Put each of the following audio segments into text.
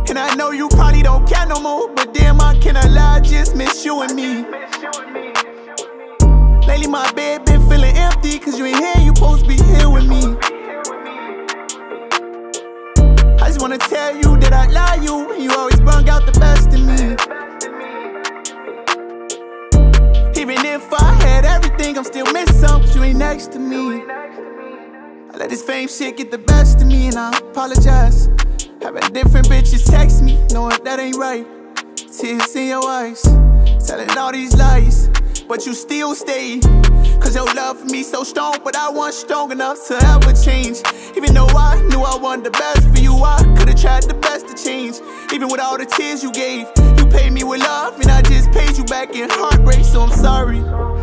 And I know you probably don't care no more, but damn, I cannot lie, I just miss you and me. Lately my bed been feeling empty, cause you ain't here, you supposed to be here with me. I just wanna tell you that I love you, and you always bring out the best in me. Even if I had everything, I'm still missing something, cause you ain't next to me. I let this fame shit get the best of me, and I apologize. Having different bitches text me, knowing that ain't right. Tears in your eyes, telling all these lies, but you still stay. Cause your love for me so strong, but I wasn't strong enough to ever change. Even though I knew I wanted the best for you, I could've tried the best to change. Even with all the tears you gave, you paid me with love, and I just paid you back in heartbreak, so I'm sorry.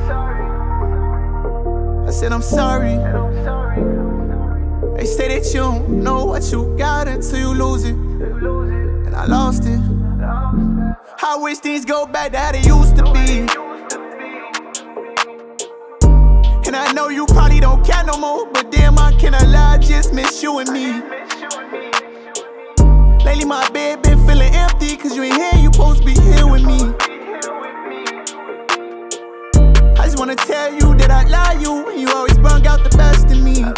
I said I'm sorry. They say that you don't know what you got until you lose it, and I lost it. I wish things go back to how they used to be. And I know you probably don't care no more, but damn, I cannot lie, I just miss you and me. Lately my bed been feeling empty, cause you ain't here, you supposed to be here with me. I just wanna tell you that I love you, and you always bring out the best in me.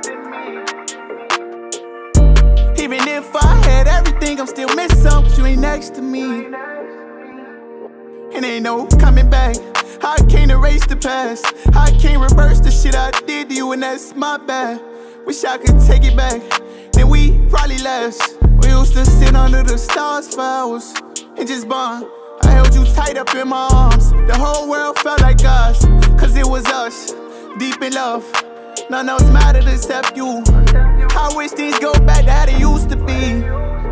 Even if I had everything, I'm still missing something, cause you ain't next to me. And ain't no coming back, I can't erase the past, I can't reverse the shit I did to you, and that's my bad. Wish I could take it back, then we probably last. We used to sit under the stars for hours and just bond. I held you tight up in my arms, the whole world felt like us, cause it was us, deep in love. None else mattered except you. I wish things go back to how they used to be.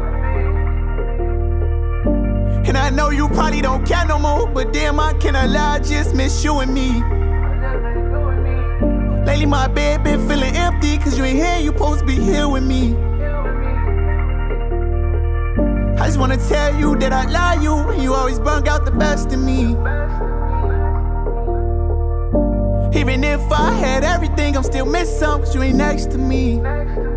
And I know you probably don't care no more, but damn, I cannot lie, I just miss you and me. Lately my bed been feeling empty, cause you ain't here, you supposed to be here with me. I just wanna tell you that I love you, and you always bring out the best in me. Even if I had everything, I'm still missing something, cause you ain't next to me.